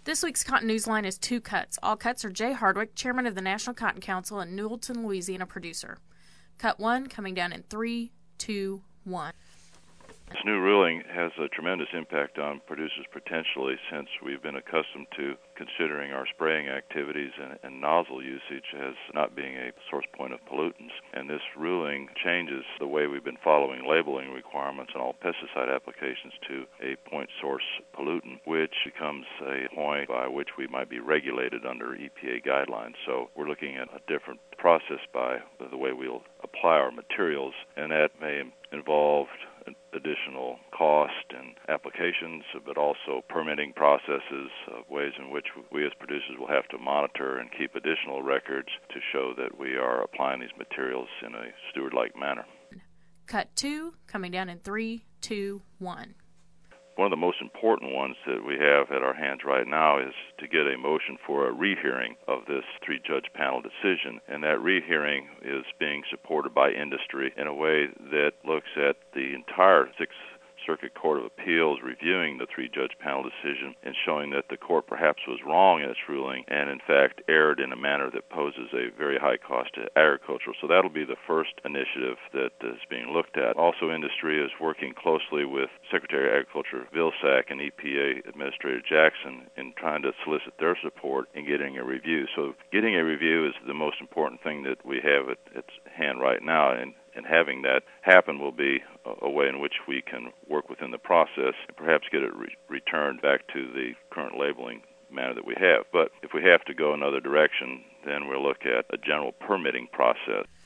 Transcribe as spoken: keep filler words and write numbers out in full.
This week's Cotton Newsline is two cuts. All cuts are Jay Hardwick, chairman of the National Cotton Council and Newellton, Louisiana producer. Cut one coming down in three, two, one. This new ruling has a tremendous impact on producers potentially, since we've been accustomed to considering our spraying activities and, and nozzle usage as not being a source point of pollutants. And this ruling changes the way we've been following labeling requirements on all pesticide applications to a point source pollutant, which becomes a point by which we might be regulated under E P A guidelines. So we're looking at a different process by the way we'll apply our materials, and that may involve additional cost and applications, but also permitting processes, uh, ways in which we as producers will have to monitor and keep additional records to show that we are applying these materials in a steward-like manner. Cut two, coming down in three, two, one. One of the most important ones that we have at our hands right now is to get a motion for a rehearing of this three-judge panel decision, and that rehearing is being supported by industry in a way that looks at the entire Sixth Circuit Court of Appeals reviewing the three-judge panel decision and showing that the court perhaps was wrong in its ruling and, in fact, erred in a manner that poses a very high cost to agriculture. So that'll be the first initiative that is being looked at. Also, industry is working closely with Secretary of Agriculture Vilsack and E P A Administrator Jackson in trying to solicit their support in getting a review. So getting a review is the most important thing that we have at, at hand right now, and And having that happen will be a way in which we can work within the process and perhaps get it re- returned back to the current labeling manner that we have. But if we have to go another direction, then we'll look at a general permitting process.